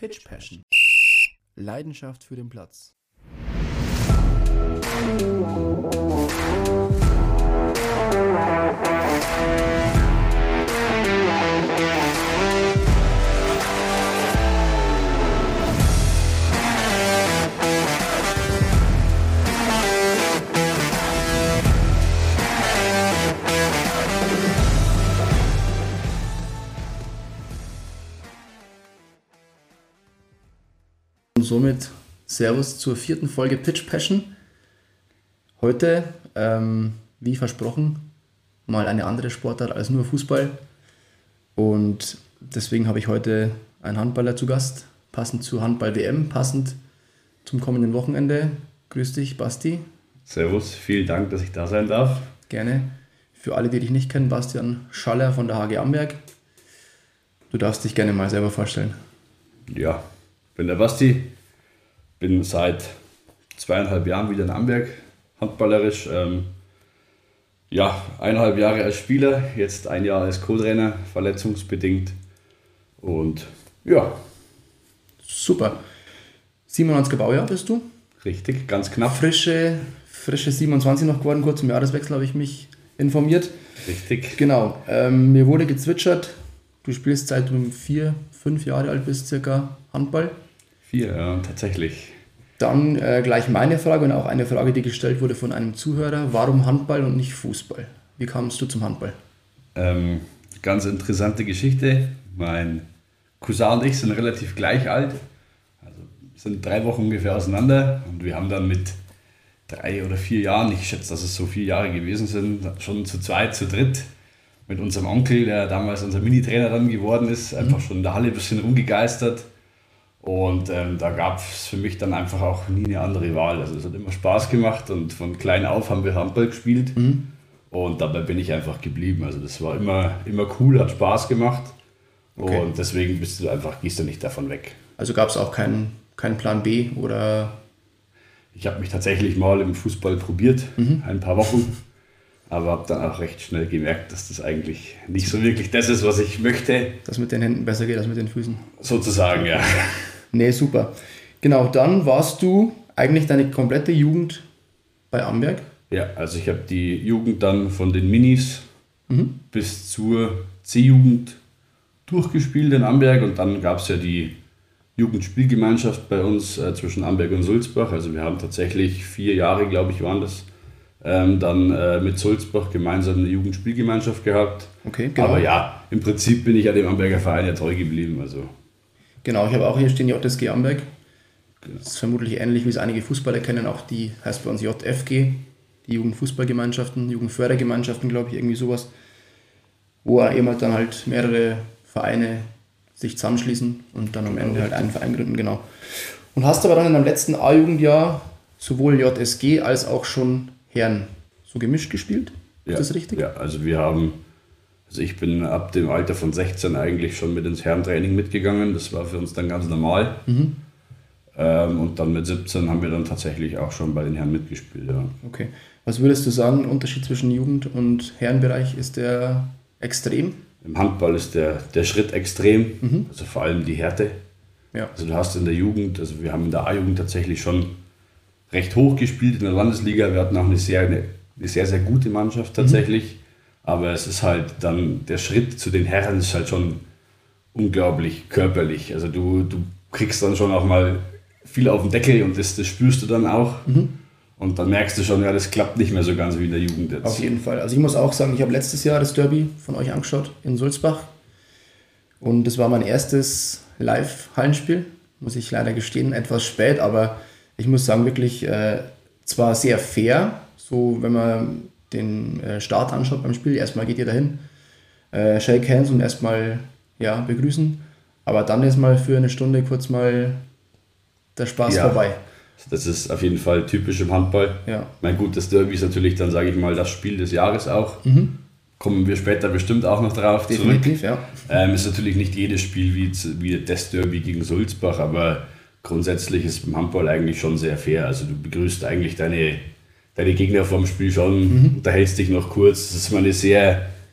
Pitch Passion. Leidenschaft für den Platz. Und somit Servus zur 4. Folge Pitch Passion. Heute, wie versprochen, mal eine andere Sportart als nur Fußball. Und deswegen habe ich heute einen Handballer zu Gast, passend zur Handball-WM, passend zum kommenden Wochenende. Grüß dich, Basti. Servus, vielen Dank, dass ich da sein darf. Gerne. Für alle, die dich nicht kennen, Bastian Schaller von der HG Amberg. Du darfst dich gerne mal selber vorstellen. Ja, ich bin der Basti, bin seit 2,5 Jahren wieder in Amberg, handballerisch. 1,5 Jahre als Spieler, jetzt 1 Jahr als Co-Trainer, verletzungsbedingt. Und ja. Super. 97er Baujahr bist du? Richtig, ganz knapp. Frische 27 noch geworden, kurz im Jahreswechsel habe ich mich informiert. Richtig. Genau, mir wurde gezwitschert, du spielst seit du 4, 5 Jahre alt bist circa Handball. 4, ja, tatsächlich. Dann gleich meine Frage und auch eine Frage, die gestellt wurde von einem Zuhörer. Warum Handball und nicht Fußball? Wie kamst du zum Handball? Ganz interessante Geschichte. Mein Cousin und ich sind relativ gleich alt. Also sind 3 Wochen ungefähr auseinander. Und wir haben dann mit 3 oder 4 Jahren, ich schätze, dass es so 4 Jahre gewesen sind, schon zu zweit, zu dritt mit unserem Onkel, der damals unser Mini-Trainer dann geworden ist, einfach schon in der Halle ein bisschen rumgegeistert. Und da gab es für mich dann einfach auch nie eine andere Wahl. Also es hat immer Spaß gemacht und von klein auf haben wir Handball gespielt. Und dabei bin ich einfach geblieben. Also das war immer cool, hat Spaß gemacht. Okay. Und deswegen gehst du nicht davon weg. Also gab es auch keinen Plan B oder? Ich habe mich tatsächlich mal im Fußball probiert, ein paar Wochen. Aber habe dann auch recht schnell gemerkt, dass das eigentlich nicht so wirklich das ist, was ich möchte. Dass mit den Händen besser geht als mit den Füßen. Sozusagen, ja. Nee, super. Genau, dann warst du eigentlich deine komplette Jugend bei Amberg? Ja, also ich habe die Jugend dann von den Minis bis zur C-Jugend durchgespielt in Amberg. Und dann gab es ja die Jugendspielgemeinschaft bei uns zwischen Amberg und Sulzbach. Also wir haben tatsächlich 4 Jahre, glaube ich, waren das. Dann mit Sulzbach gemeinsam eine Jugendspielgemeinschaft gehabt. Okay, genau. Aber ja, im Prinzip bin ich ja dem Amberger Verein ja treu geblieben. Also. Genau, ich habe auch hier stehen JSG Amberg. Das ist vermutlich ähnlich, wie es einige Fußballer kennen. Auch die heißt bei uns JFG, die Jugendfußballgemeinschaften, Jugendfördergemeinschaften, glaube ich, irgendwie sowas. Wo eben dann halt mehrere Vereine sich zusammenschließen und dann am Ende halt einen Verein gründen, genau. Und hast aber dann in deinem letzten A-Jugendjahr sowohl JSG als auch schon Herren so gemischt gespielt? Ist das richtig? Ja, also ich bin ab dem Alter von 16 eigentlich schon mit ins Herrentraining mitgegangen. Das war für uns dann ganz normal. Und dann mit 17 haben wir dann tatsächlich auch schon bei den Herren mitgespielt. Ja. Okay. Was würdest du sagen, Unterschied zwischen Jugend- und Herrenbereich, ist der extrem? Im Handball ist der Schritt extrem, also vor allem die Härte. Ja. Also du hast in der Jugend, also wir haben in der A-Jugend tatsächlich schon recht hoch gespielt in der Landesliga. Wir hatten auch eine sehr, sehr gute Mannschaft tatsächlich. Aber es ist halt dann, der Schritt zu den Herren ist halt schon unglaublich körperlich. Also du kriegst dann schon auch mal viel auf den Deckel und das spürst du dann auch. Und dann merkst du schon, ja, das klappt nicht mehr so ganz wie in der Jugend jetzt. Auf jeden Fall. Also ich muss auch sagen, ich habe letztes Jahr das Derby von euch angeschaut in Sulzbach. Und das war mein erstes Live-Hallenspiel, muss ich leider gestehen, etwas spät, aber ich muss sagen, wirklich zwar sehr fair, so wenn man den Start anschaut beim Spiel. Erstmal geht ihr dahin, shake hands und erstmal begrüßen. Aber dann ist mal für eine Stunde kurz mal der Spaß vorbei. Das ist auf jeden Fall typisch im Handball. Ja. Mein gutes Derby ist natürlich dann, sage ich mal, das Spiel des Jahres auch. Kommen wir später bestimmt auch noch drauf Definitiv, zurück. Ja. Ist natürlich nicht jedes Spiel wie das Derby gegen Sulzbach, aber grundsätzlich ist im Handball eigentlich schon sehr fair. Also du begrüßt eigentlich deine Gegner vorm Spiel schon, unterhältst dich noch kurz. Das ist mal eine sehr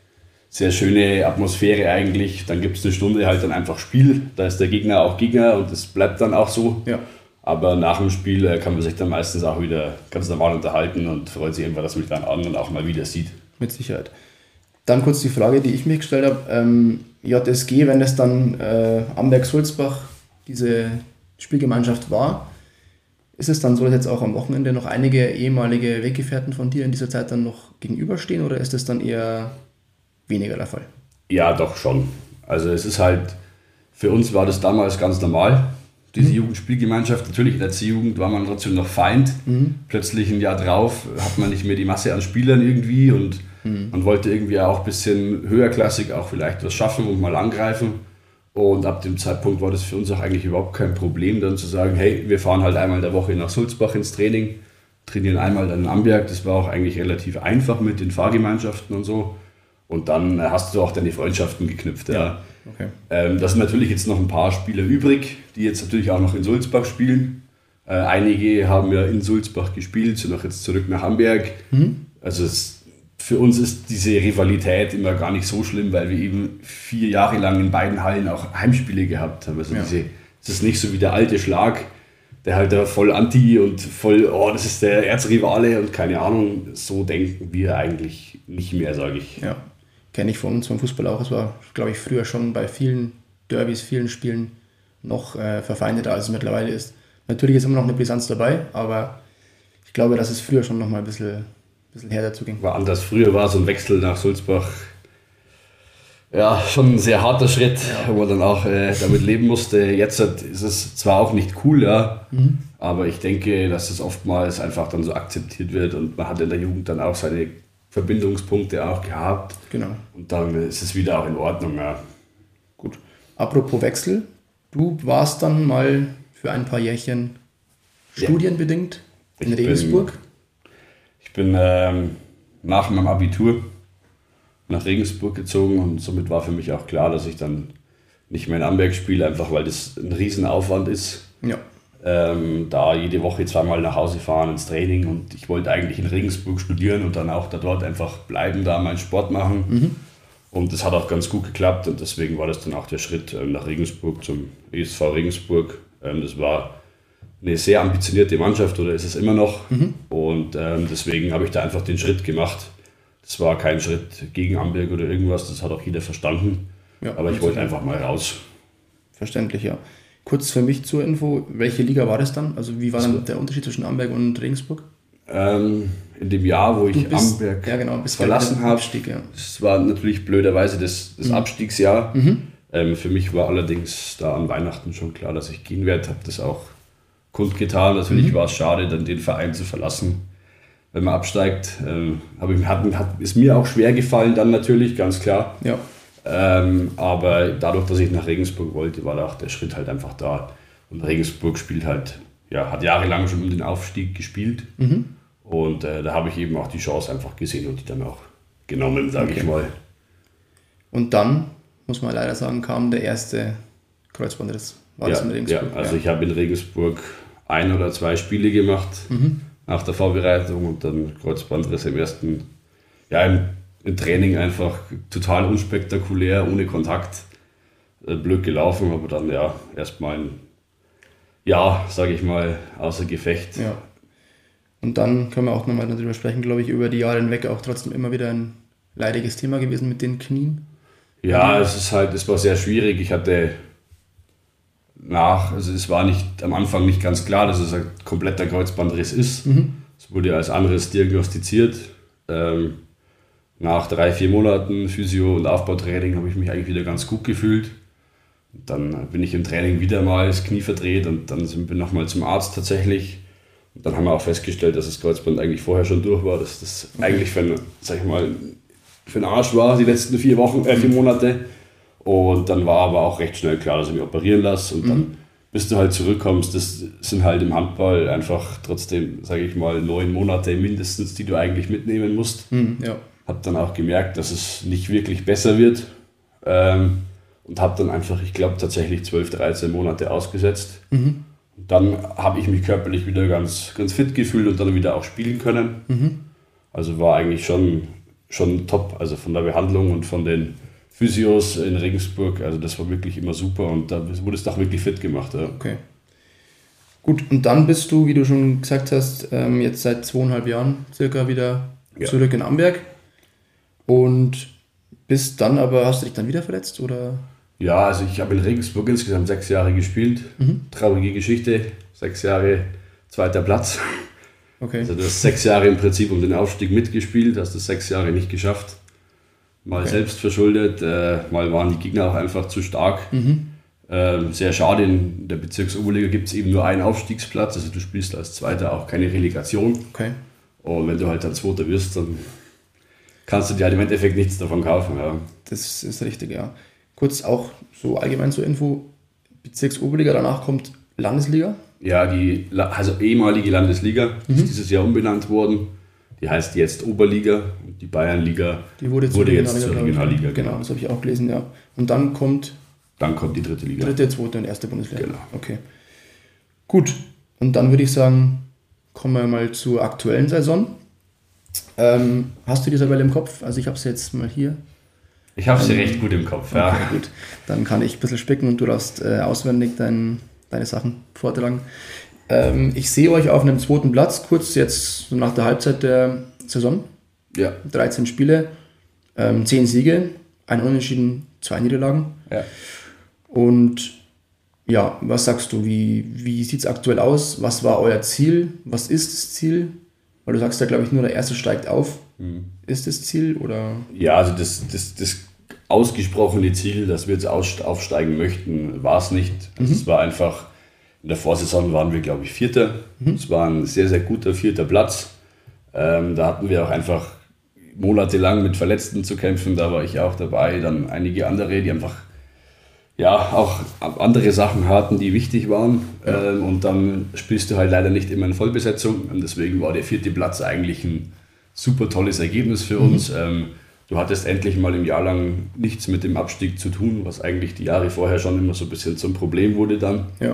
sehr schöne Atmosphäre eigentlich. Dann gibt es eine Stunde halt dann einfach Spiel. Da ist der Gegner auch Gegner und das bleibt dann auch so. Ja. Aber nach dem Spiel kann man sich dann meistens auch wieder ganz normal unterhalten und freut sich einfach, dass man dann anderen auch mal wieder sieht. Mit Sicherheit. Dann kurz die Frage, die ich mir gestellt habe. JSG, wenn es dann Amberg-Sulzbach diese Spielgemeinschaft war, ist es dann so, dass jetzt auch am Wochenende noch einige ehemalige Weggefährten von dir in dieser Zeit dann noch gegenüberstehen oder ist es dann eher weniger der Fall? Ja, doch schon. Also es ist halt, für uns war das damals ganz normal, diese Jugendspielgemeinschaft. Natürlich in der C-Jugend war man trotzdem noch Feind. Plötzlich ein Jahr drauf hat man nicht mehr die Masse an Spielern irgendwie und man wollte irgendwie auch ein bisschen höherklassig auch vielleicht was schaffen und mal angreifen. Und ab dem Zeitpunkt war das für uns auch eigentlich überhaupt kein Problem, dann zu sagen, hey, wir fahren halt einmal in der Woche nach Sulzbach ins Training, trainieren einmal dann in Amberg. Das war auch eigentlich relativ einfach mit den Fahrgemeinschaften und so. Und dann hast du auch deine Freundschaften geknüpft. Ja. Okay. Da sind natürlich jetzt noch ein paar Spieler übrig, die jetzt natürlich auch noch in Sulzbach spielen. Einige haben ja in Sulzbach gespielt, sind auch jetzt zurück nach Hamburg. Also für uns ist diese Rivalität immer gar nicht so schlimm, weil wir eben 4 Jahre lang in beiden Hallen auch Heimspiele gehabt haben. Also es ist nicht so wie der alte Schlag, der halt da voll anti und voll, oh, das ist der Erzrivale und keine Ahnung. So denken wir eigentlich nicht mehr, sage ich. Ja, kenne ich von uns vom Fußball auch. Es war, glaube ich, früher schon bei vielen Derbys, vielen Spielen noch verfeindeter, als es mittlerweile ist. Natürlich ist immer noch eine Brisanz dabei, aber ich glaube, dass es früher schon noch mal ein bisschen härter zuging. War anders. Früher war so ein Wechsel nach Sulzbach ja schon ein sehr harter Schritt, wo man dann auch damit leben musste. Jetzt ist es zwar auch nicht cool, ja, aber ich denke, dass es oftmals einfach dann so akzeptiert wird und man hat in der Jugend dann auch seine Verbindungspunkte auch gehabt. Genau. Und dann ist es wieder auch in Ordnung, ja. Gut. Apropos Wechsel, du warst dann mal für ein paar Jährchen studienbedingt in Regensburg. Ich bin nach meinem Abitur nach Regensburg gezogen und somit war für mich auch klar, dass ich dann nicht mehr in Amberg spiele, einfach weil das ein Riesenaufwand ist. Ja. Da jede Woche 2-mal nach Hause fahren ins Training und ich wollte eigentlich in Regensburg studieren und dann auch da dort einfach bleiben, da meinen Sport machen. Und das hat auch ganz gut geklappt und deswegen war das dann auch der Schritt nach Regensburg zum ESV Regensburg. Das war eine sehr ambitionierte Mannschaft oder ist es immer noch und deswegen habe ich da einfach den Schritt gemacht. Das war kein Schritt gegen Amberg oder irgendwas, das hat auch jeder verstanden, aber ich wollte einfach mal raus. Verständlich, ja. Kurz für mich zur Info, welche Liga war das dann? Also wie war dann der Unterschied zwischen Amberg und Regensburg? In dem Jahr, wo ich Amberg verlassen habe, es war natürlich blöderweise das Abstiegsjahr. Für mich war allerdings da an Weihnachten schon klar, dass ich gehen werde, habe das auch kundgetan. Natürlich war es schade, dann den Verein zu verlassen. Wenn man absteigt, ist mir auch schwer gefallen dann natürlich, ganz klar. Ja. Aber dadurch, dass ich nach Regensburg wollte, war da auch der Schritt halt einfach da. Und Regensburg spielt halt, hat jahrelang schon um den Aufstieg gespielt. Und da habe ich eben auch die Chance einfach gesehen und die dann auch genommen, sage ich mal. Und dann, muss man leider sagen, kam der erste Kreuzbandriss. War das in Regensburg? Ja, also ich habe in Regensburg 1 oder 2 Spiele gemacht nach der Vorbereitung und dann Kreuzbandriss im ersten, im Training einfach total unspektakulär, ohne Kontakt, blöd gelaufen, aber dann erstmal ein Jahr, sage ich mal, außer Gefecht. Ja. Und dann können wir auch nochmal darüber sprechen, glaube ich, über die Jahre hinweg auch trotzdem immer wieder ein leidiges Thema gewesen mit den Knien. Ja, es war sehr schwierig. Ich hatte es war am Anfang nicht ganz klar, dass es ein kompletter Kreuzbandriss ist. Es wurde als anderes diagnostiziert. Nach 3-4 Monaten Physio- und Aufbautraining habe ich mich eigentlich wieder ganz gut gefühlt. Und dann bin ich im Training wieder mal das Knie verdreht und dann sind wir nochmal zum Arzt tatsächlich. Und dann haben wir auch festgestellt, dass das Kreuzband eigentlich vorher schon durch war, dass das eigentlich für den Arsch war, die letzten 4 Monate. Und dann war aber auch recht schnell klar, dass ich mich operieren lasse. Und dann, bis du halt zurückkommst, das sind halt im Handball einfach trotzdem, sage ich mal, 9 Monate mindestens, die du eigentlich mitnehmen musst. Hab dann auch gemerkt, dass es nicht wirklich besser wird. Und habe dann einfach, ich glaube, tatsächlich 12-13 Monate ausgesetzt. Und dann habe ich mich körperlich wieder ganz, ganz fit gefühlt und dann wieder auch spielen können. Also war eigentlich schon schon top, also von der Behandlung und von den Physios in Regensburg, also das war wirklich immer super und da wurdest du auch wirklich fit gemacht. Ja. Okay. Gut, und dann bist du, wie du schon gesagt hast, jetzt seit 2,5 Jahren circa wieder zurück in Amberg und bist dann aber, hast du dich dann wieder verletzt oder? Ja, also ich habe in Regensburg insgesamt 6 Jahre gespielt, traurige Geschichte, 6 Jahre 2. Platz. Okay. Also du hast 6 Jahre im Prinzip um den Aufstieg mitgespielt, hast es 6 Jahre nicht geschafft. Mal selbst verschuldet, mal waren die Gegner auch einfach zu stark. Sehr schade, in der Bezirksoberliga gibt es eben nur einen Aufstiegsplatz, also du spielst als Zweiter auch keine Relegation. Okay. Und wenn du halt dann Zweiter wirst, dann kannst du dir halt im Endeffekt nichts davon kaufen. Ja. Das ist richtig, ja. Kurz auch so allgemein zur Info, Bezirksoberliga, danach kommt Landesliga. Ja, also ehemalige Landesliga ist dieses Jahr umbenannt worden. Die heißt jetzt Oberliga und die Bayernliga wurde jetzt zur Regionalliga. Genau, das habe ich auch gelesen, ja. Und dann kommt die 3. Liga. 3., 2. und 1. Bundesliga. Genau. Okay. Gut, und dann würde ich sagen, kommen wir mal zur aktuellen Saison. Hast du die Tabelle im Kopf? Also ich habe sie jetzt mal hier. Ich habe sie recht gut im Kopf, ja. Okay, gut. Dann kann ich ein bisschen spicken und du darfst auswendig deine Sachen vortragen. Ich sehe euch auf einem 2. Platz, kurz jetzt so nach der Halbzeit der Saison. Ja. 13 Spiele, 10 Siege, 1 Unentschieden, 2 Niederlagen. Ja. Und ja, was sagst du? Wie sieht es aktuell aus? Was war euer Ziel? Was ist das Ziel? Weil du sagst ja, glaube ich, nur der Erste steigt auf. Ist das Ziel? Oder? Ja, also das ausgesprochene Ziel, dass wir jetzt aufsteigen möchten, war es nicht. Also es war einfach, in der Vorsaison waren wir, glaube ich, 4. Es war ein sehr, sehr guter 4. Platz. Da hatten wir auch einfach monatelang mit Verletzten zu kämpfen. Da war ich auch dabei. Dann einige andere, die einfach auch andere Sachen hatten, die wichtig waren. Ja. Und dann spielst du halt leider nicht immer in Vollbesetzung. Und deswegen war der 4. Platz eigentlich ein super tolles Ergebnis für uns. Du hattest endlich mal im Jahr lang nichts mit dem Abstieg zu tun, was eigentlich die Jahre vorher schon immer so ein bisschen zum Problem wurde dann. Ja.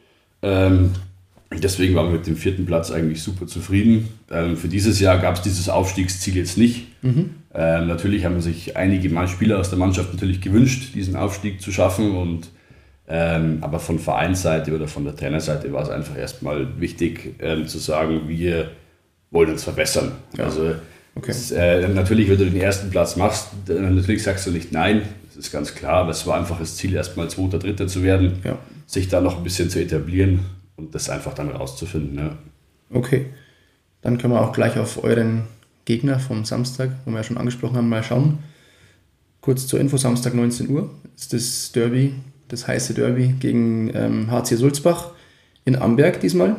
Deswegen waren wir mit dem 4. Platz eigentlich super zufrieden. Für dieses Jahr gab es dieses Aufstiegsziel jetzt nicht. Natürlich haben sich einige Spieler aus der Mannschaft natürlich gewünscht, diesen Aufstieg zu schaffen. Aber von Vereinsseite oder von der Trainerseite war es einfach erstmal wichtig zu sagen, wir wollen uns verbessern. Ja. Also natürlich, wenn du den 1. Platz machst, natürlich sagst du nicht nein, das ist ganz klar, aber es war einfach das Ziel, erstmal 2., 3. zu werden, sich da noch ein bisschen zu etablieren und das einfach dann rauszufinden. Ja. Okay, dann können wir auch gleich auf euren Gegner vom Samstag, wo wir ja schon angesprochen haben, mal schauen. Kurz zur Info, Samstag 19 Uhr ist das Derby, das heiße Derby gegen HC Sulzbach in Amberg diesmal.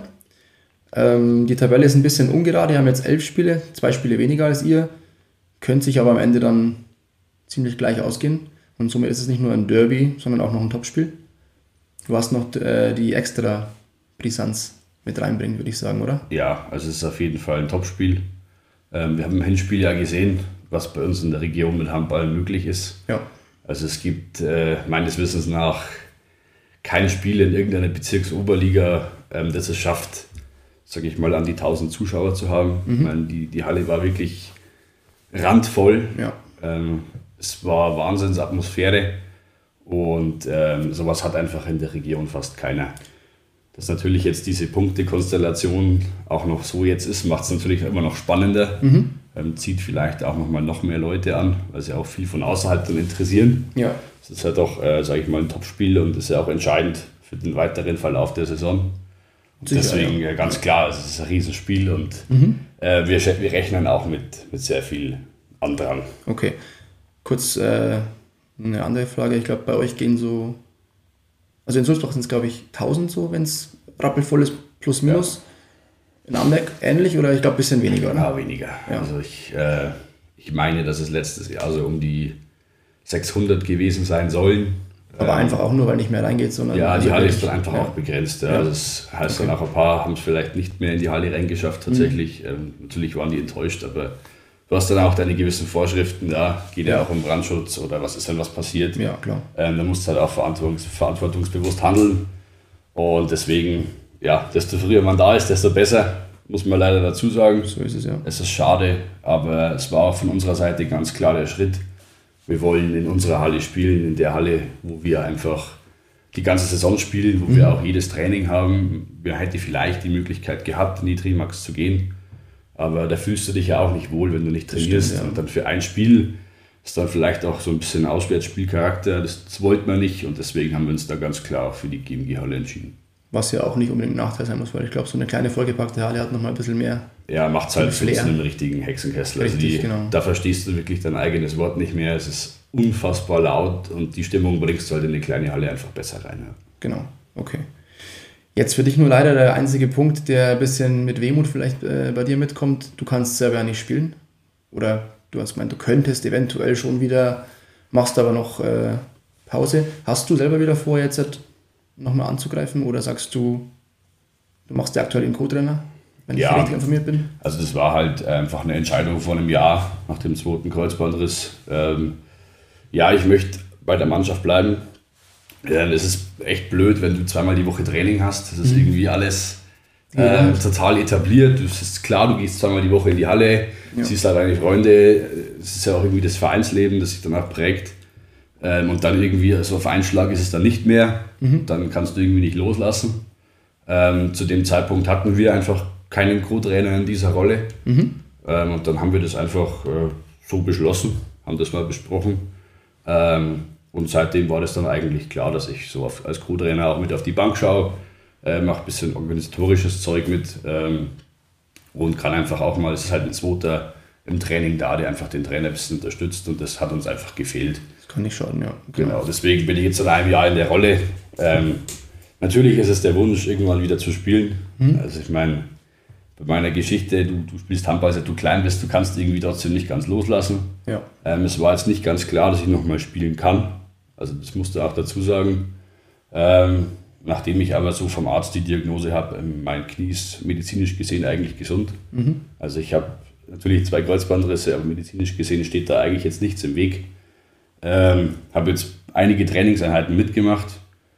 Die Tabelle ist ein bisschen ungerade, wir haben jetzt 11 Spiele, 2 Spiele weniger als ihr, könnte sich aber am Ende dann ziemlich gleich ausgehen und somit ist es nicht nur ein Derby, sondern auch noch ein Topspiel. Du hast noch die extra Brisanz mit reinbringen, würde ich sagen, oder? Ja, also es ist auf jeden Fall ein Topspiel. Wir haben im Hinspiel ja gesehen, was bei uns in der Region mit Handball möglich ist. Ja. Also es gibt meines Wissens nach kein Spiel in irgendeiner Bezirksoberliga, das es schafft, sage ich mal, an die 1000 Zuschauer zu haben. Ich meine, die Halle war wirklich randvoll. Ja. Es war Wahnsinnsatmosphäre und sowas hat einfach in der Region fast keiner. Dass natürlich jetzt diese Punktekonstellation auch noch so jetzt ist, macht es natürlich immer noch spannender. Zieht vielleicht auch noch mehr Leute an, weil sie auch viel von außerhalb dann interessieren. Ja. Das ist halt auch, sage ich mal, ein Topspiel und ist ja auch entscheidend für den weiteren Verlauf der Saison. Sicher, deswegen ganz klar, es ist ein Riesenspiel und wir rechnen auch mit sehr viel Andrang. Okay, kurz eine andere Frage. Ich glaube, bei euch gehen so, also in Sulzbach sind es glaube ich 1000 so, wenn es rappelvoll ist, plus minus. Ja. In Amberg ähnlich oder ich glaube ein bisschen weniger? Oder? Ja, weniger. Ja. Also ich meine, dass es letztes Jahr so um die 600 gewesen sein sollen. Aber einfach auch nur, weil nicht mehr reingeht, sondern... Ja, die Halle ist dann einfach auch begrenzt. Ja. Das heißt dann auch, ein paar haben es vielleicht nicht mehr in die Halle reingeschafft tatsächlich. Natürlich waren die enttäuscht, aber du hast dann auch deine gewissen Vorschriften, da geht ja auch um Brandschutz oder was ist, wenn was passiert. Ja, klar. Da musst du halt auch verantwortungsbewusst handeln und deswegen, ja, desto früher man da ist, desto besser. muss man leider dazu sagen. So ist es, ja. Es ist schade, aber es war auch von unserer Seite ganz klar der Schritt. Wir wollen in unserer Halle spielen, in der Halle, wo wir einfach die ganze Saison spielen, wo wir auch jedes Training haben. Wir hätten vielleicht die Möglichkeit gehabt, in die Trimax zu gehen, aber da fühlst du dich ja auch nicht wohl, wenn du nicht trainierst. Stimmt, ja. Und dann für ein Spiel ist dann vielleicht auch so ein bisschen Auswärtsspielcharakter. Das wollten wir nicht und deswegen haben wir uns da ganz klar auch für die GMG-Halle entschieden. Was ja auch nicht unbedingt ein Nachteil sein muss, weil ich glaube, so eine kleine vollgepackte Halle hat nochmal ein bisschen mehr. Ja, macht es halt für uns Flair. einen richtigen Hexenkessel. Richtig, genau. Da verstehst du wirklich dein eigenes Wort nicht mehr. Es ist unfassbar laut und die Stimmung bringst du halt in eine kleine Halle einfach besser rein. Ja. Genau, okay. Jetzt für dich nur leider der einzige Punkt, der ein bisschen mit Wehmut vielleicht bei dir mitkommt. Du kannst selber ja nicht spielen. Oder du hast gemeint, du könntest eventuell schon wieder, machst aber noch Pause. Hast du selber wieder vor, jetzt nochmal anzugreifen oder sagst du, du machst ja aktuell den Co-Trainer, wenn ich richtig informiert bin? Also das war halt einfach eine Entscheidung vor einem Jahr nach dem 2. Kreuzbandriss. Ja, ich möchte bei der Mannschaft bleiben. Ja, das ist echt blöd, wenn du zweimal die Woche Training hast. Das ist irgendwie alles total etabliert. Es ist klar, du gehst zweimal die Woche in die Halle, siehst halt deine Freunde. Es ist ja auch irgendwie das Vereinsleben, das sich danach prägt. Und dann irgendwie so auf einen Schlag ist es dann nicht mehr. Dann kannst du irgendwie nicht loslassen. Zu dem Zeitpunkt hatten wir einfach keinen Co-Trainer in dieser Rolle. Und dann haben wir das einfach so beschlossen, haben das mal besprochen. Und seitdem war das dann eigentlich klar, dass ich so als Co-Trainer auch mit auf die Bank schaue, mache ein bisschen organisatorisches Zeug mit und kann einfach auch mal, es ist halt ein Zweiter im Training da, der einfach den Trainer ein bisschen unterstützt und das hat uns einfach gefehlt. Das kann nicht schaden, ja. Genau, deswegen bin ich jetzt seit einem Jahr in der Rolle. Natürlich ist es der Wunsch, irgendwann wieder zu spielen. Also ich meine, bei meiner Geschichte, du spielst Handball, seit du klein bist, du kannst irgendwie trotzdem nicht ganz loslassen. Ja. Es war jetzt nicht ganz klar, dass ich nochmal spielen kann. Also das musst du auch dazu sagen. Nachdem ich aber so vom Arzt die Diagnose habe, mein Knie ist medizinisch gesehen eigentlich gesund. Also ich habe natürlich 2 Kreuzbandrisse, aber medizinisch gesehen steht da eigentlich jetzt nichts im Weg. Habe jetzt einige Trainingseinheiten mitgemacht.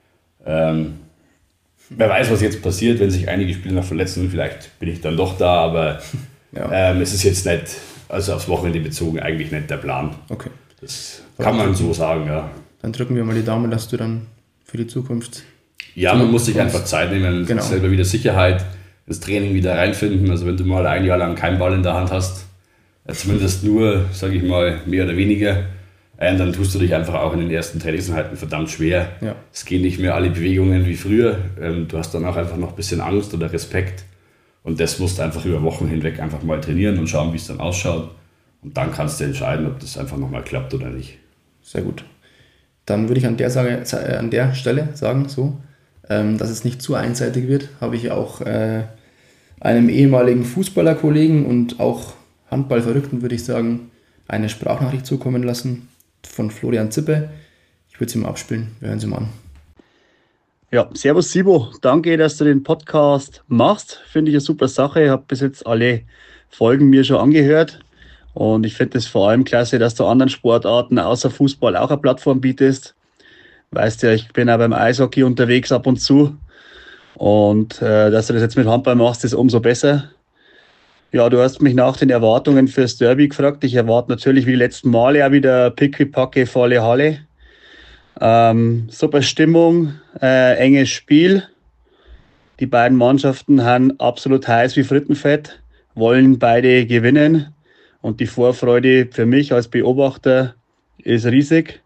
Wer weiß, was jetzt passiert, wenn sich einige Spieler noch verletzen. Vielleicht bin ich dann doch da, aber es ist jetzt nicht, also aufs Wochenende bezogen, eigentlich nicht der Plan. Okay. Das kann man so sagen, ja. Dann drücken wir mal die Daumen, dass du dann für die Zukunft... Ja, man muss sich einfach Zeit nehmen, selber wieder Sicherheit, ins Training wieder reinfinden. Also wenn du mal ein Jahr lang keinen Ball in der Hand hast, zumindest nur, sage ich mal, mehr oder weniger, dann tust du dich einfach auch in den ersten Trainingseinheiten verdammt schwer. Ja. Es gehen nicht mehr alle Bewegungen wie früher. Du hast dann auch einfach noch ein bisschen Angst oder Respekt. Und das musst du einfach über Wochen hinweg einfach mal trainieren und schauen, wie es dann ausschaut. Und dann kannst du entscheiden, ob das einfach nochmal klappt oder nicht. Sehr gut. Dann würde ich an der Stelle sagen, dass es nicht zu einseitig wird, habe ich auch einem ehemaligen Fußballerkollegen und auch Handballverrückten, würde ich sagen, eine Sprachnachricht zukommen lassen von Florian Zippe. Ich würde sie mal abspielen. Wir hören sie mal an. Ja, servus Sibo. Danke, dass du den Podcast machst. Finde ich eine super Sache. Ich habe bis jetzt alle Folgen mir schon angehört. Und ich finde es vor allem klasse, dass du anderen Sportarten außer Fußball auch eine Plattform bietest. Weißt ja, ich bin auch beim Eishockey unterwegs ab und zu. Und dass du das jetzt mit Handball machst, ist umso besser. Ja, du hast mich nach den Erwartungen fürs Derby gefragt. Ich erwarte natürlich wie die letzten Male auch wieder Picky-Packe, volle Halle. Super Stimmung, enges Spiel. Die beiden Mannschaften haben absolut heiß wie Frittenfett, wollen beide gewinnen. Und die Vorfreude für mich als Beobachter ist riesig.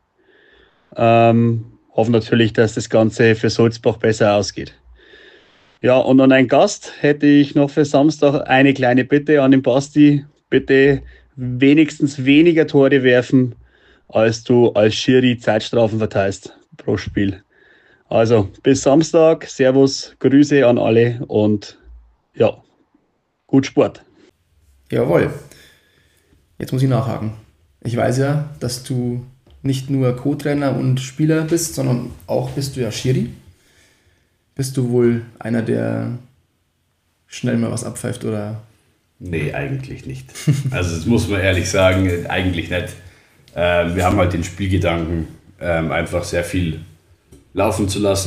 Hoffe natürlich, dass das Ganze für Sulzbach besser ausgeht. Ja, und an einen Gast hätte ich noch für Samstag eine kleine Bitte an den Basti. Bitte wenigstens weniger Tore werfen, als du als Schiri Zeitstrafen verteilst pro Spiel. Also bis Samstag, Servus, Grüße an alle und ja, gut Sport. Jawohl. Jetzt muss ich nachhaken. Ich weiß ja, dass du nicht nur Co-Trainer und Spieler bist, sondern auch bist du ja Schiri. Bist du wohl einer, der schnell mal was abpfeift, oder? Nee, eigentlich nicht. Also das muss man ehrlich sagen, eigentlich nicht. Wir haben halt den Spielgedanken, einfach sehr viel laufen zu lassen.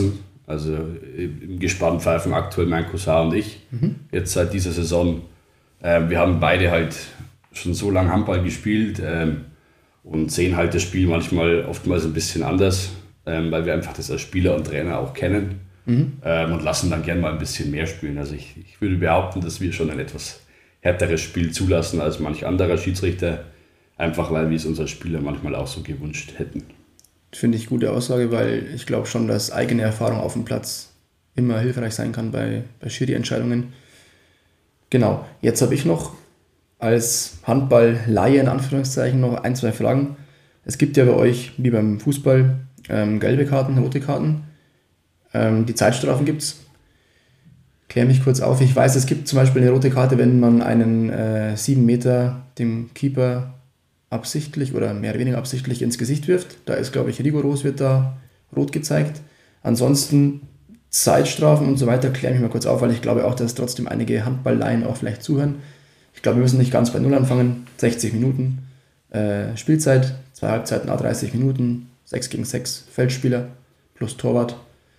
Also im Gespann pfeifen aktuell mein Cousin und ich, jetzt seit dieser Saison. Wir haben beide halt schon so lange Handball gespielt und sehen halt das Spiel oftmals ein bisschen anders, weil wir einfach das als Spieler und Trainer auch kennen und lassen dann gern mal ein bisschen mehr spielen. Also ich würde behaupten, dass wir schon ein etwas härteres Spiel zulassen als manch anderer Schiedsrichter, einfach weil wir es uns als Spieler manchmal auch so gewünscht hätten. Finde ich gute Aussage, weil ich glaube schon, dass eigene Erfahrung auf dem Platz immer hilfreich sein kann bei Schiri-Entscheidungen. Genau, jetzt habe ich noch als Handball-Laie in Anführungszeichen noch 1, 2 Fragen. Es gibt ja bei euch, wie beim Fußball, gelbe Karten, rote Karten. Die Zeitstrafen gibt es. Klär mich kurz auf. Ich weiß, es gibt zum Beispiel eine rote Karte, wenn man einen 7 Meter dem Keeper absichtlich oder mehr oder weniger absichtlich ins Gesicht wirft. Da ist, glaube ich, rigoros, wird da rot gezeigt. Ansonsten Zeitstrafen und so weiter kläre mich mal kurz auf, weil ich glaube auch, dass trotzdem einige Handball-Laien auch vielleicht zuhören. Ich glaube, wir müssen nicht ganz bei Null anfangen. 60 Minuten Spielzeit, 2 Halbzeiten, 30 Minuten, 6 gegen 6 Feldspieler plus Torwart.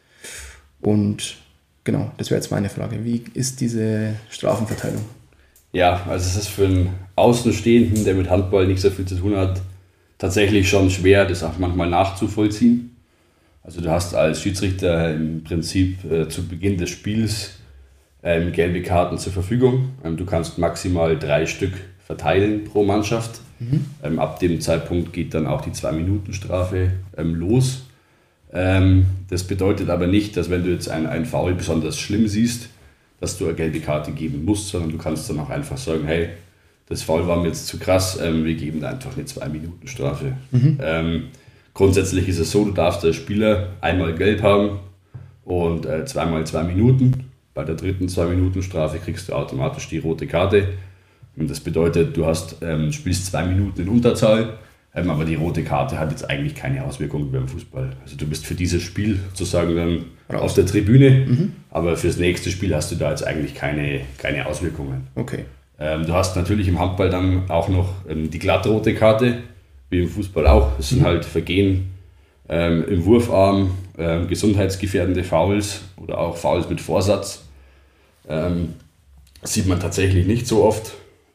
Und genau, das wäre jetzt meine Frage. Wie ist diese Strafenverteilung? Ja, also es ist für einen Außenstehenden, der mit Handball nicht so viel zu tun hat, tatsächlich schon schwer, das auch manchmal nachzuvollziehen. Also du hast als Schiedsrichter im Prinzip zu Beginn des Spiels gelbe Karten zur Verfügung. Du kannst maximal 3 Stück verteilen pro Mannschaft. Ab dem Zeitpunkt geht dann auch die 2-Minuten-Strafe los. Das bedeutet aber nicht, dass wenn du jetzt ein Foul besonders schlimm siehst, dass du eine gelbe Karte geben musst, sondern du kannst dann auch einfach sagen, hey, das Foul war mir jetzt zu krass, wir geben da einfach eine 2-Minuten-Strafe. Grundsätzlich ist es so, du darfst als Spieler einmal gelb haben und zweimal 2 Minuten. Bei der dritten 2-Minuten-Strafe kriegst du automatisch die rote Karte. Und das bedeutet, du spielst 2 Minuten in Unterzahl, aber die rote Karte hat jetzt eigentlich keine Auswirkungen beim Fußball. Also du bist für dieses Spiel sozusagen dann auf der Tribüne, aber fürs nächste Spiel hast du da jetzt eigentlich keine Auswirkungen. Okay. Du hast natürlich im Handball dann auch noch die glattrote Karte, wie im Fußball auch. Das sind halt Vergehen im Wurfarm, gesundheitsgefährdende Fouls oder auch Fouls mit Vorsatz. Sieht man tatsächlich nicht so oft.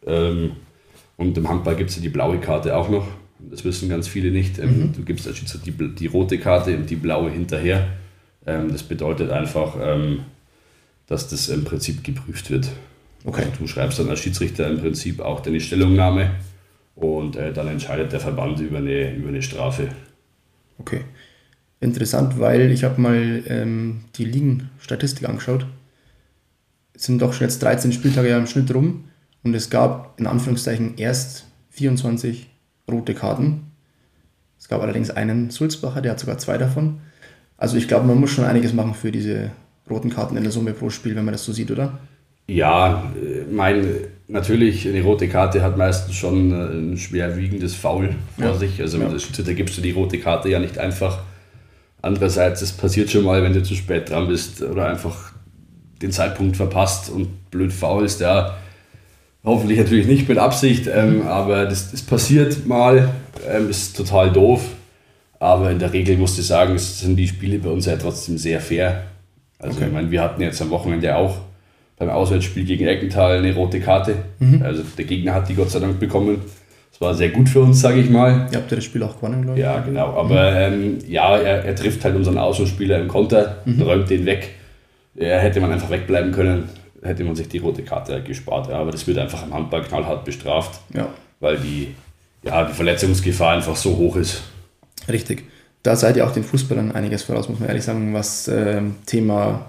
Und im Handball gibt es ja die blaue Karte auch noch. Das wissen ganz viele nicht. Du gibst als Schiedsrichter die rote Karte und die blaue hinterher. Das bedeutet einfach, dass das im Prinzip geprüft wird. Okay. Also du schreibst dann als Schiedsrichter im Prinzip auch deine Stellungnahme und dann entscheidet der Verband über eine Strafe. Okay. Interessant, weil ich habe mal die Ligenstatistik angeschaut. Es sind doch schon jetzt 13 Spieltage ja im Schnitt rum und es gab in Anführungszeichen erst 24 rote Karten. Es gab allerdings einen Sulzbacher, der hat sogar 2 davon. Also ich glaube, man muss schon einiges machen für diese roten Karten in der Summe pro Spiel, wenn man das so sieht, oder? Ja, natürlich, eine rote Karte hat meistens schon ein schwerwiegendes Foul vor sich. Also mit der Schiedsrichter gibst du die rote Karte ja nicht einfach. Andererseits, es passiert schon mal, wenn du zu spät dran bist oder einfach den Zeitpunkt verpasst und blöd foulst, ja. Hoffentlich natürlich nicht mit Absicht, aber das passiert mal, ist total doof. Aber in der Regel musst du sagen, sind die Spiele bei uns ja trotzdem sehr fair. Also ich meine, wir hatten jetzt am Wochenende auch beim Auswärtsspiel gegen Eckenthal eine rote Karte. Also der Gegner hat die Gott sei Dank bekommen. Das war sehr gut für uns, sage ich mal. Ihr habt ja das Spiel auch gewonnen, glaube ich. Ja, genau. Aber er trifft halt unseren Außenspieler im Konter, räumt den weg. Hätte man einfach wegbleiben können, hätte man sich die rote Karte gespart. Ja, aber das wird einfach im Handball knallhart bestraft, weil die Verletzungsgefahr einfach so hoch ist. Richtig. Da seid ihr auch den Fußballern einiges voraus, muss man ehrlich sagen, was Thema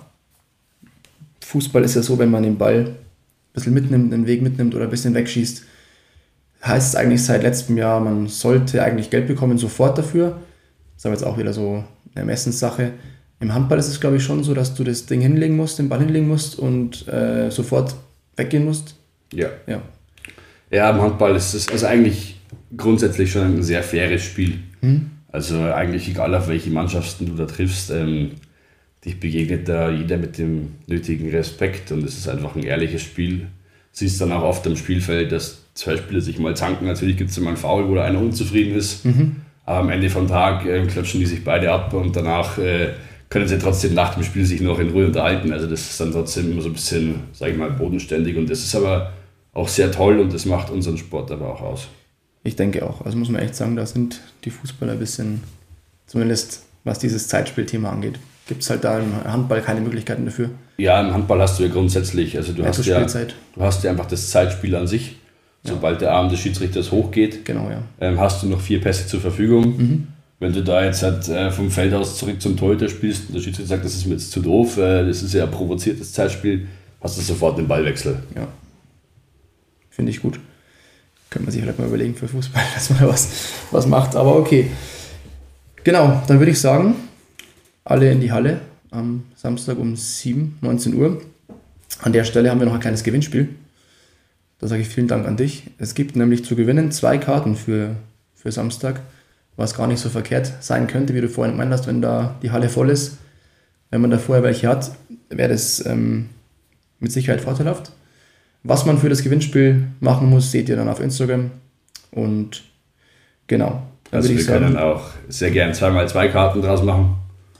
Fußball ist ja so, wenn man den Ball ein bisschen mitnimmt, den Weg mitnimmt oder ein bisschen wegschießt, heißt es eigentlich seit letztem Jahr, man sollte eigentlich Geld bekommen, sofort dafür. Das ist aber jetzt auch wieder so eine Ermessenssache. Im Handball ist es, glaube ich, schon so, dass du das Ding hinlegen musst, den Ball hinlegen musst und sofort weggehen musst. Ja, im Handball ist es also eigentlich grundsätzlich schon ein sehr faires Spiel. Also eigentlich egal, auf welche Mannschaften du da triffst, dich begegnet da jeder mit dem nötigen Respekt und es ist einfach ein ehrliches Spiel. Siehst dann auch oft am Spielfeld, dass 2 Spieler sich mal zanken. Natürlich gibt es immer einen Foul, wo da einer unzufrieden ist. Aber am Ende vom Tag klatschen die sich beide ab und danach können sie trotzdem nach dem Spiel sich noch in Ruhe unterhalten. Also das ist dann trotzdem immer so ein bisschen, sage ich mal, bodenständig und das ist aber auch sehr toll und das macht unseren Sport aber auch aus. Ich denke auch. Also muss man echt sagen, da sind die Fußballer ein bisschen, zumindest was dieses Zeitspielthema angeht, gibt es halt da im Handball keine Möglichkeiten dafür. Ja, im Handball hast du ja grundsätzlich, also du hast ja einfach das Zeitspiel an sich. Sobald der Arm des Schiedsrichters hochgeht, genau, ja. Hast du noch 4 Pässe zur Verfügung. Wenn du da jetzt halt vom Feld aus zurück zum Torhüter spielst und der Schiedsrichter sagt, das ist mir jetzt zu doof, das ist ja ein provoziertes Zeitspiel, hast du sofort den Ballwechsel. Ja, finde ich gut. Können wir sich vielleicht mal überlegen für Fußball, dass man da was macht, aber okay. Genau, dann würde ich sagen, alle in die Halle am Samstag um 19 Uhr. An der Stelle haben wir noch ein kleines Gewinnspiel. Da sage ich vielen Dank an dich. Es gibt nämlich zu gewinnen 2 Karten für Samstag, was gar nicht so verkehrt sein könnte, wie du vorhin gemeint hast, wenn da die Halle voll ist. Wenn man da vorher welche hat, wäre das mit Sicherheit vorteilhaft. Was man für das Gewinnspiel machen muss, seht ihr dann auf Instagram. Und genau. Also wir können auch sehr gern 2x2 Karten draus machen.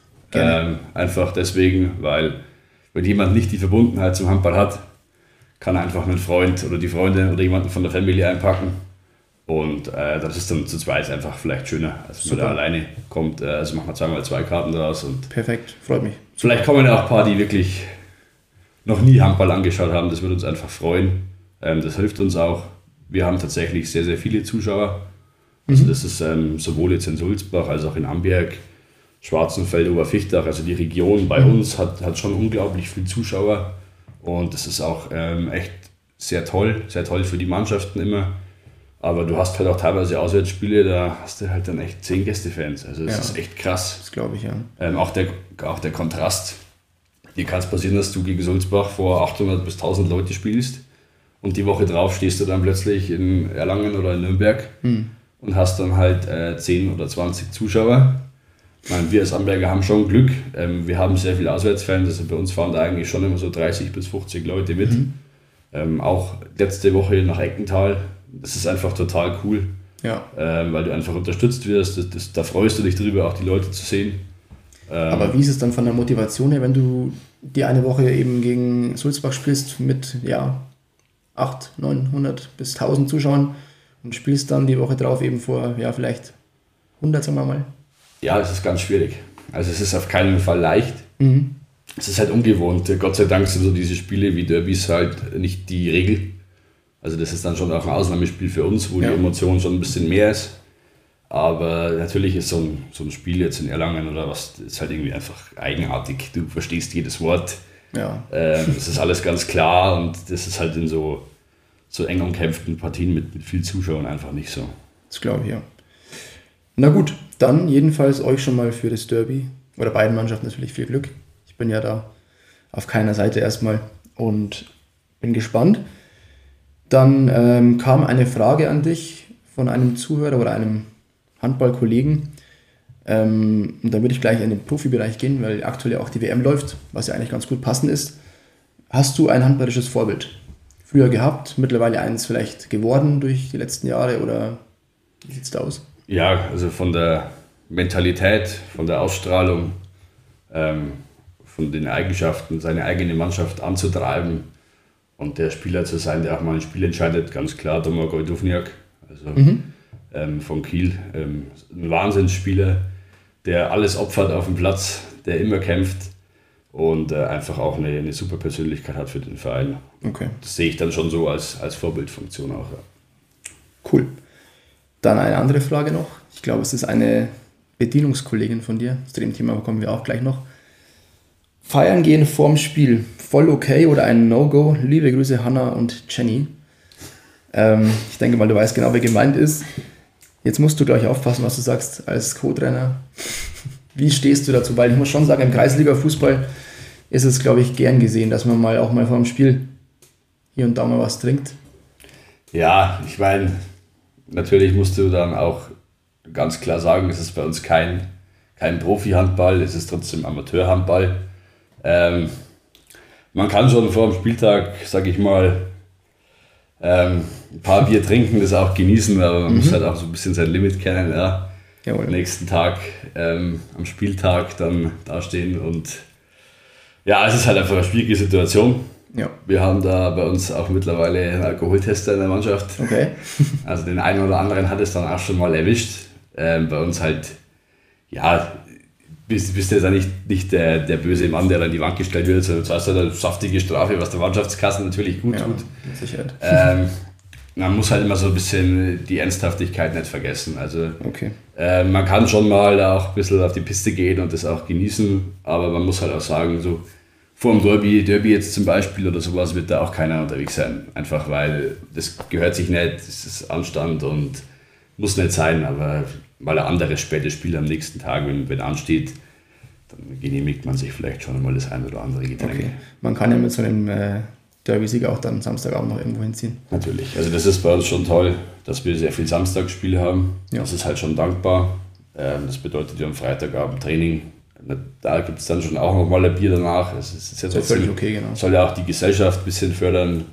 Einfach deswegen, weil wenn jemand nicht die Verbundenheit zum Handball hat, kann er einfach einen Freund oder die Freundin oder jemanden von der Familie einpacken. Und das ist dann zu zweit einfach vielleicht schöner, als wenn man da alleine kommt. Also machen wir 2x2 Karten draus. Und perfekt, freut mich. Vielleicht kommen ja auch ein paar, die wirklich noch nie Handball angeschaut haben. Das würde uns einfach freuen. Das hilft uns auch. Wir haben tatsächlich sehr, sehr viele Zuschauer. Also das ist sowohl jetzt in Sulzbach als auch in Amberg, Schwarzenfeld, Oberfichtach. Also die Region bei uns hat schon unglaublich viele Zuschauer. Und das ist auch echt sehr toll für die Mannschaften immer. Aber du hast halt auch teilweise Auswärtsspiele, da hast du halt dann echt 10 Gästefans. Also das ist echt krass. Das glaube ich, ja. Auch der Kontrast. Dir kann es passieren, dass du gegen Sulzbach vor 800 bis 1000 Leute spielst und die Woche drauf stehst du dann plötzlich in Erlangen oder in Nürnberg und hast dann halt 10 oder 20 Zuschauer. Ich meine, wir als Amberger haben schon Glück. Wir haben sehr viele Auswärtsfans, also bei uns fahren da eigentlich schon immer so 30 bis 50 Leute mit. Auch letzte Woche nach Eckental. Das ist einfach total cool, weil du einfach unterstützt wirst. Da freust du dich drüber, auch die Leute zu sehen. Aber wie ist es dann von der Motivation her, wenn du die eine Woche eben gegen Sulzbach spielst mit 800, 900 bis 1000 Zuschauern und spielst dann die Woche drauf eben vor vielleicht 100, sagen wir mal? Ja, es ist ganz schwierig. Also es ist auf keinen Fall leicht. Es ist halt ungewohnt. Gott sei Dank sind so diese Spiele wie Derbys halt nicht die Regel. Also das ist dann schon auch ein Ausnahmespiel für uns, wo die Emotion schon ein bisschen mehr ist. Aber natürlich ist so ein Spiel jetzt in Erlangen oder was, ist halt irgendwie einfach eigenartig. Du verstehst jedes Wort. Ja. Es ist alles ganz klar und das ist halt in so eng umkämpften Partien mit vielen Zuschauern einfach nicht so. Das glaube ich, ja. Na gut, dann jedenfalls euch schon mal für das Derby oder beiden Mannschaften natürlich viel Glück. Ich bin ja da auf keiner Seite erstmal und bin gespannt. Dann kam eine Frage an dich von einem Zuhörer oder einem Handballkollegen. Und da würde ich gleich in den Profibereich gehen, weil aktuell auch die WM läuft, was ja eigentlich ganz gut passend ist. Hast du ein handballisches Vorbild früher gehabt, mittlerweile eins vielleicht geworden durch die letzten Jahre oder wie sieht es da aus? Ja, also von der Mentalität, von der Ausstrahlung, von den Eigenschaften, seine eigene Mannschaft anzutreiben und der Spieler zu sein, der auch mal ein Spiel entscheidet, ganz klar Domagoj Duvniak, also von Kiel, ein Wahnsinnsspieler, der alles opfert auf dem Platz, der immer kämpft und einfach auch eine super Persönlichkeit hat für den Verein. Okay. Das sehe ich dann schon so als Vorbildfunktion auch. Ja. Cool. Dann eine andere Frage noch. Ich glaube, es ist eine Bedienungskollegin von dir. Zu dem Thema kommen wir auch gleich noch. Feiern gehen vorm Spiel. Voll okay oder ein No-Go? Liebe Grüße, Hanna und Jenny. Ich denke mal, du weißt genau, wer gemeint ist. Jetzt musst du gleich aufpassen, was du sagst als Co-Trainer. Wie stehst du dazu? Weil ich muss schon sagen, im Kreisliga-Fußball ist es, glaube ich, gern gesehen, dass man auch mal vor dem Spiel hier und da mal was trinkt. Ja, ich meine, natürlich musst du dann auch ganz klar sagen, es ist bei uns kein Profi-Handball, es ist trotzdem Amateur-Handball. Man kann schon vor dem Spieltag, sage ich mal, ein paar Bier trinken, das auch genießen, aber man muss halt auch so ein bisschen sein Limit kennen. Ja. Jawohl. nächsten Tag am Spieltag dann dastehen und ja, es ist halt einfach eine schwierige Situation. Ja. Wir haben da bei uns auch mittlerweile einen Alkoholtester in der Mannschaft. Okay. Also den einen oder anderen hat es dann auch schon mal erwischt. Bei uns halt, ja, bist du jetzt nicht der böse Mann, der dann in die Wand gestellt wird, sondern du hast halt eine saftige Strafe, was der Mannschaftskasse natürlich gut tut. Mit Sicherheit. Man muss halt immer so ein bisschen die Ernsthaftigkeit nicht vergessen. Also Okay. man kann schon mal da auch ein bisschen auf die Piste gehen und das auch genießen, aber man muss halt auch sagen, so vor dem Derby jetzt zum Beispiel oder sowas wird da auch keiner unterwegs sein. Einfach weil das gehört sich nicht, das ist Anstand und muss nicht sein, aber mal ein anderes spätes Spiel am nächsten Tag, wenn ansteht, dann genehmigt man sich vielleicht schon mal das ein oder andere Getränk. Okay. Man kann ja mit so einem Derby-Sieg auch dann Samstagabend noch irgendwo hinziehen. Natürlich, also das ist bei uns schon toll, dass wir sehr viel Samstagsspiele haben. Ja. Das ist halt schon dankbar. Das bedeutet, wir haben Freitagabend Training. Da gibt es dann schon auch noch mal ein Bier danach. Das ist jetzt völlig okay, genau. Soll ja auch die Gesellschaft ein bisschen fördern.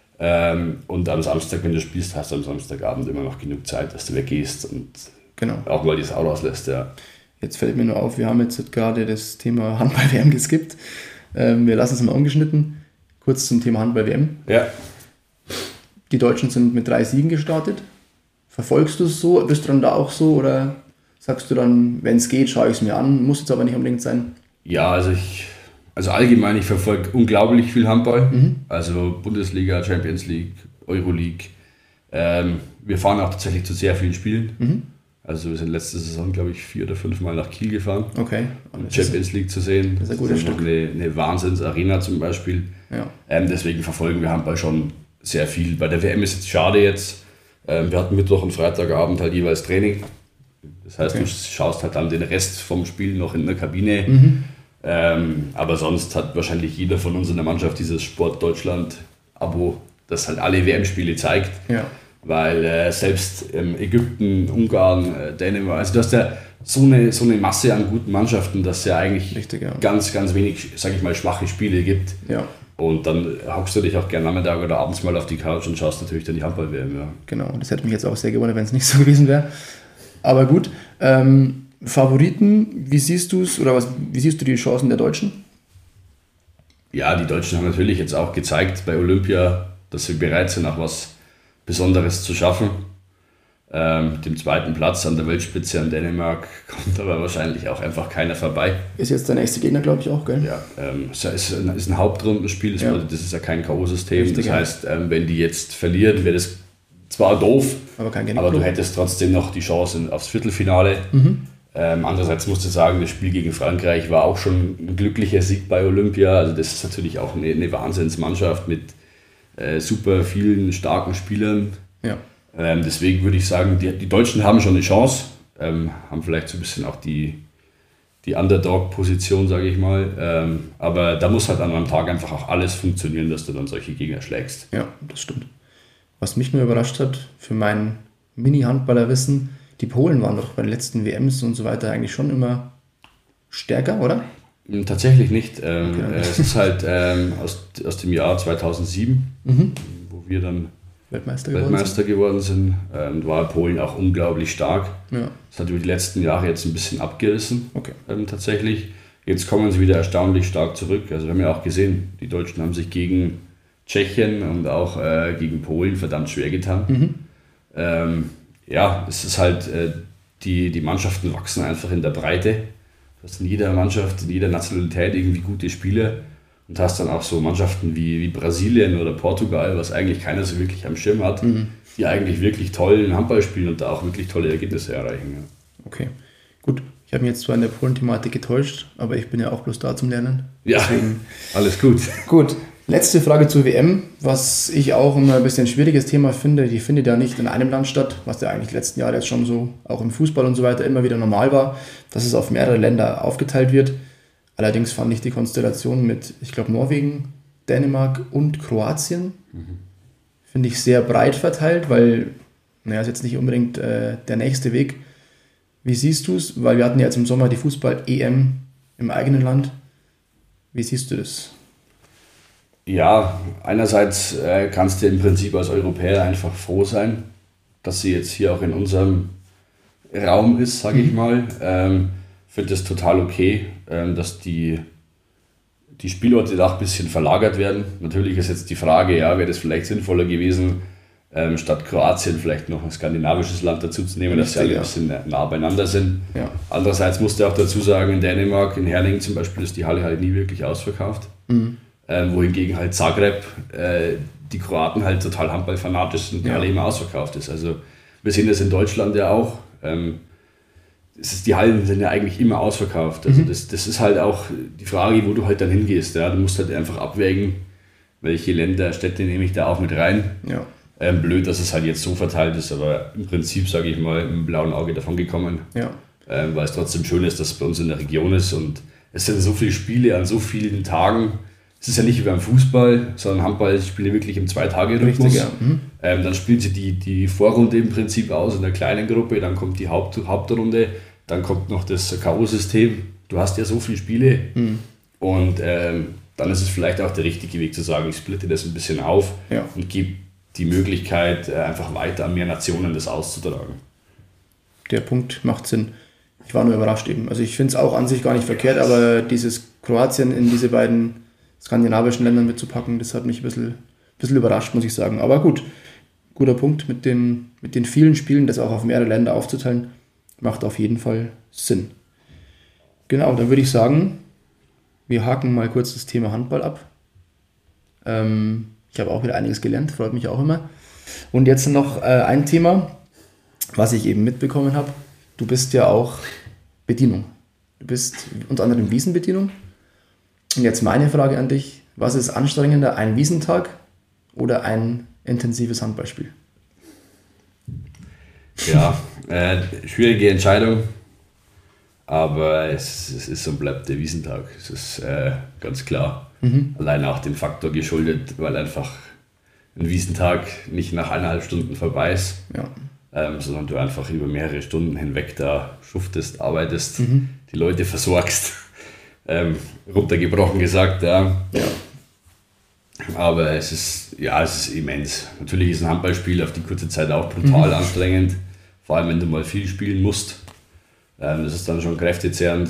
Und am Samstag, wenn du spielst, hast du am Samstagabend immer noch genug Zeit, dass du weggehst und genau. auch mal die Sau rauslässt. Ja. Jetzt fällt mir nur auf, wir haben jetzt gerade das Thema Handball-WM geskippt. Wir lassen es mal ungeschnitten. Kurz zum Thema Handball-WM. Ja. Die Deutschen sind mit 3 Siegen gestartet. Verfolgst du es so? Bist du dann da auch so? Oder sagst du dann, wenn es geht, schaue ich es mir an, muss jetzt aber nicht unbedingt sein? Ja, also allgemein, ich verfolge unglaublich viel Handball. Also Bundesliga, Champions League, Euroleague. Wir fahren auch tatsächlich zu sehr vielen Spielen. Also wir sind letzte Saison, glaube ich, 4 oder 5 Mal nach Kiel gefahren, okay. um Champions League zu sehen. Das ist ein gutes Stück. Eine Wahnsinns-Arena zum Beispiel. Ja. Deswegen verfolgen wir Handball schon sehr viel. Bei der WM ist es schade jetzt. Wir hatten Mittwoch und Freitagabend halt jeweils Training. Das heißt, du schaust halt dann den Rest vom Spiel noch in der Kabine. Aber sonst hat wahrscheinlich jeder von uns in der Mannschaft dieses Sport Deutschland-Abo, das halt alle WM-Spiele zeigt. Ja. Weil selbst Ägypten, Ungarn, Dänemark, also du hast ja so eine Masse an guten Mannschaften, dass es ja eigentlich richtig, ja. ganz, ganz wenig, sage ich mal, schwache Spiele gibt. Ja. Und dann hockst du dich auch gerne Nachmittag oder abends mal auf die Couch und schaust natürlich dann die Handball-WM. Ja. Genau, das hätte mich jetzt auch sehr gewundert, wenn es nicht so gewesen wäre. Aber gut, Favoriten, wie siehst du es oder wie siehst du die Chancen der Deutschen? Ja, die Deutschen haben natürlich jetzt auch gezeigt bei Olympia, dass sie bereit sind, auch was Besonderes zu schaffen. Mit dem 2. Platz an der Weltspitze an Dänemark kommt aber wahrscheinlich auch einfach keiner vorbei. Ist jetzt der nächste Gegner, glaube ich, auch, gell? Ja, es ist ein Hauptrundenspiel, das ist ja kein K.O.-System. Richtig, das heißt, wenn die jetzt verlieren, wäre das zwar doof, aber du hättest trotzdem noch die Chance aufs Viertelfinale. Andererseits musst du sagen, das Spiel gegen Frankreich war auch schon ein glücklicher Sieg bei Olympia. Also das ist natürlich auch eine Wahnsinnsmannschaft mit super vielen starken Spielern. Ja. Deswegen würde ich sagen, die Deutschen haben schon eine Chance, haben vielleicht so ein bisschen auch die Underdog-Position, sage ich mal. Aber da muss halt an einem Tag einfach auch alles funktionieren, dass du dann solche Gegner schlägst. Ja, das stimmt. Was mich nur überrascht hat, für mein Mini-Handballerwissen, die Polen waren doch bei den letzten WMs und so weiter eigentlich schon immer stärker, oder? Tatsächlich nicht. Es ist halt aus dem Jahr 2007, wo wir dann Weltmeister geworden sind. War Polen auch unglaublich stark. Ja. Das hat über die letzten Jahre jetzt ein bisschen abgerissen, okay. Tatsächlich. Jetzt kommen sie wieder erstaunlich stark zurück. Also wir haben ja auch gesehen, die Deutschen haben sich gegen Tschechien und auch gegen Polen verdammt schwer getan. Ja, es ist halt, die Mannschaften wachsen einfach in der Breite. Du hast in jeder Mannschaft, in jeder Nationalität irgendwie gute Spieler und hast dann auch so Mannschaften wie Brasilien oder Portugal, was eigentlich keiner so wirklich am Schirm hat, die eigentlich wirklich tollen Handball spielen und da auch wirklich tolle Ergebnisse erreichen. Ja. Okay, gut. Ich habe mich jetzt zwar in der Polen-Thematik getäuscht, aber ich bin ja auch bloß da zum Lernen. Ja, deswegen alles gut. Gut, letzte Frage zur WM, was ich auch immer ein bisschen schwieriges Thema finde. Die findet ja nicht in einem Land statt, was ja eigentlich die letzten Jahre jetzt schon so, auch im Fußball und so weiter, immer wieder normal war, dass es auf mehrere Länder aufgeteilt wird. Allerdings fand ich die Konstellation mit, ich glaube, Norwegen, Dänemark und Kroatien, finde ich sehr breit verteilt, weil, naja, ist jetzt nicht unbedingt der nächste Weg. Wie siehst du es? Weil wir hatten ja jetzt im Sommer die Fußball-EM im eigenen Land. Wie siehst du das? Ja, einerseits kannst du im Prinzip als Europäer einfach froh sein, dass sie jetzt hier auch in unserem Raum ist, sage ich mal. Finde das total okay, dass die Spielorte da ein bisschen verlagert werden. Natürlich ist jetzt die Frage, ja, wäre das vielleicht sinnvoller gewesen, statt Kroatien vielleicht noch ein skandinavisches Land dazu zu nehmen, dass sie alle ein bisschen nah beieinander sind. Ja. Andererseits musst du auch dazu sagen, in Dänemark, in Herning zum Beispiel, ist die Halle halt nie wirklich ausverkauft. Wohingegen halt Zagreb, die Kroaten halt total handballfanatisch sind und die Halle immer ausverkauft ist. Also wir sehen das in Deutschland ja auch. Die Hallen sind ja eigentlich immer ausverkauft. Also das ist halt auch die Frage, wo du halt dann hingehst. Ja? Du musst halt einfach abwägen, welche Länder, Städte nehme ich da auch mit rein. Ja. Blöd, dass es halt jetzt so verteilt ist, aber im Prinzip, sage ich mal, mit dem blauen Auge davon gekommen. Ja. Weil es trotzdem schön ist, dass es bei uns in der Region ist und es sind so viele Spiele an so vielen Tagen. Es ist ja nicht wie beim Fußball, sondern Handball spielen wirklich im 2-Tage-Rhythmus. Ja. Dann spielen sie die Vorrunde im Prinzip aus in einer kleinen Gruppe, dann kommt die Hauptrunde, dann kommt noch das K.O.-System. Du hast ja so viele Spiele und dann ist es vielleicht auch der richtige Weg zu sagen, ich splitte das ein bisschen auf und gebe die Möglichkeit, einfach weiter an mehr Nationen das auszutragen. Der Punkt macht Sinn. Ich war nur überrascht eben. Also ich finde es auch an sich gar nicht verkehrt, aber dieses Kroatien in diese beiden skandinavischen Ländern mitzupacken, das hat mich ein bisschen überrascht, muss ich sagen. Aber gut, guter Punkt mit den vielen Spielen, das auch auf mehrere Länder aufzuteilen, macht auf jeden Fall Sinn. Genau, dann würde ich sagen, wir haken mal kurz das Thema Handball ab. Ich habe auch wieder einiges gelernt, freut mich auch immer. Und jetzt noch ein Thema, was ich eben mitbekommen habe. Du bist ja auch Bedienung. Du bist unter anderem Wiesenbedienung. Und jetzt meine Frage an dich, was ist anstrengender, ein Wiesentag oder ein intensives Handballspiel? Ja, schwierige Entscheidung, aber es ist und bleibt der Wiesentag. Es ist ganz klar. Allein auch dem Faktor geschuldet, weil einfach ein Wiesentag nicht nach 1,5 Stunden vorbei ist, sondern du einfach über mehrere Stunden hinweg da schuftest, arbeitest, die Leute versorgst. Runtergebrochen gesagt, ja. Aber es ist immens. Natürlich ist ein Handballspiel auf die kurze Zeit auch brutal anstrengend, vor allem wenn du mal viel spielen musst. Das ist dann schon kräftezehrend.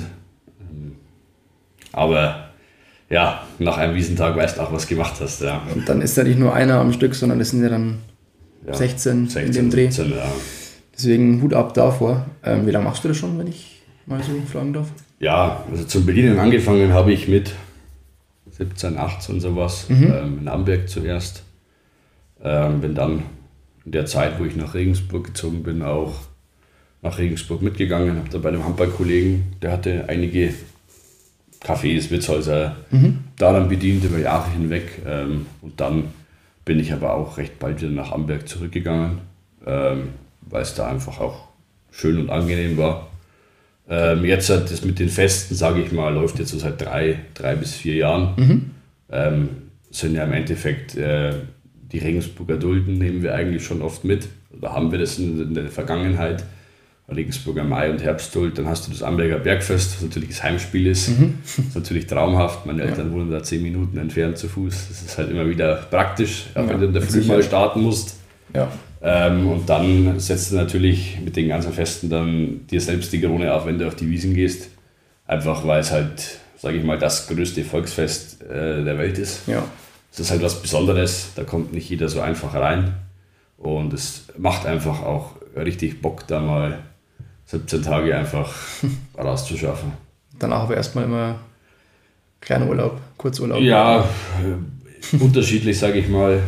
Aber ja, nach einem Wiesentag weißt du auch, was du gemacht hast. Ja. Und dann ist ja nicht nur einer am Stück, sondern es sind ja dann 16 in dem Dreh. 17, ja. Deswegen Hut ab davor. Wie lange machst du das schon, wenn ich mal so fragen darf? Ja, also zum Bedienen angefangen habe ich mit 17, 18 sowas, in Amberg zuerst. Bin dann in der Zeit, wo ich nach Regensburg gezogen bin, auch nach Regensburg mitgegangen. Habe da bei einem Handballkollegen, der hatte einige Cafés, Wirtshäuser daran bedient über Jahre hinweg. Und dann bin ich aber auch recht bald wieder nach Amberg zurückgegangen, weil es da einfach auch schön und angenehm war. Jetzt hat das mit den Festen, sage ich mal, läuft jetzt so seit 3 bis 4 Jahren. Sind ja im Endeffekt die Regensburger Dulden nehmen wir eigentlich schon oft mit. Oder haben wir das in der Vergangenheit. Regensburger Mai- und Herbstduld. Dann hast du das Amberger Bergfest, was natürlich das Heimspiel ist. Das ist natürlich traumhaft. Meine Eltern wohnen da 10 Minuten entfernt zu Fuß. Das ist halt immer wieder praktisch, auch wenn du in der Früh mal starten musst. Ja. Und dann setzt du natürlich mit den ganzen Festen dann dir selbst die Krone auf, wenn du auf die Wiesn gehst. Einfach weil es halt, sage ich mal, das größte Volksfest der Welt ist. Ja. Es ist halt was Besonderes, da kommt nicht jeder so einfach rein. Und es macht einfach auch richtig Bock, da mal 17 Tage einfach rauszuschaffen. Danach aber erstmal immer kleiner Urlaub, Kurzurlaub. Ja, unterschiedlich, sage ich mal.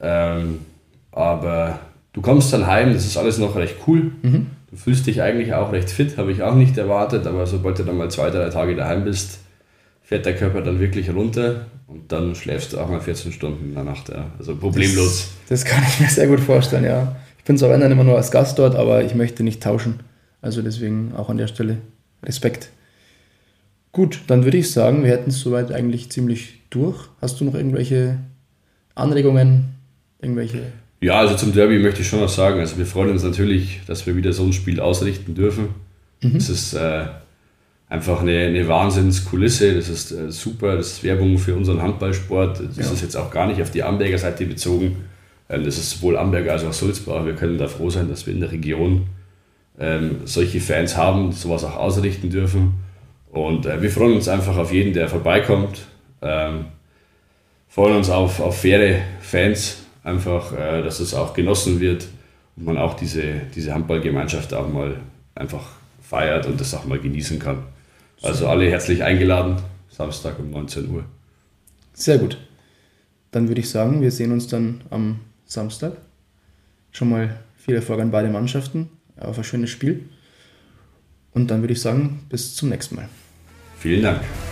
Aber du kommst dann heim, das ist alles noch recht cool. Du fühlst dich eigentlich auch recht fit, habe ich auch nicht erwartet. Aber sobald du dann mal 2-3 Tage daheim bist, fährt der Körper dann wirklich runter. Und dann schläfst du auch mal 14 Stunden in der Nacht. Ja. Also problemlos. Das kann ich mir sehr gut vorstellen, ja. Ich bin zwar dann immer nur als Gast dort, aber ich möchte nicht tauschen. Also deswegen auch an der Stelle Respekt. Gut, dann würde ich sagen, wir hätten es soweit eigentlich ziemlich durch. Hast du noch irgendwelche Anregungen? Ja, also zum Derby möchte ich schon noch sagen, also wir freuen uns natürlich, dass wir wieder so ein Spiel ausrichten dürfen. Es ist einfach eine Wahnsinnskulisse, das ist super, das ist Werbung für unseren Handballsport. Das ist jetzt auch gar nicht auf die Amberger Seite bezogen. Das ist sowohl Amberg als auch Sulzbach. Wir können da froh sein, dass wir in der Region solche Fans haben, sowas auch ausrichten dürfen. Und wir freuen uns einfach auf jeden, der vorbeikommt. Freuen uns auf faire Fans, einfach, dass es auch genossen wird und man auch diese Handballgemeinschaft auch mal einfach feiert und das auch mal genießen kann. Also alle herzlich eingeladen, Samstag um 19 Uhr. Sehr gut. Dann würde ich sagen, wir sehen uns dann am Samstag. Schon mal viel Erfolg an beide Mannschaften, auf ein schönes Spiel. Und dann würde ich sagen, bis zum nächsten Mal. Vielen Dank.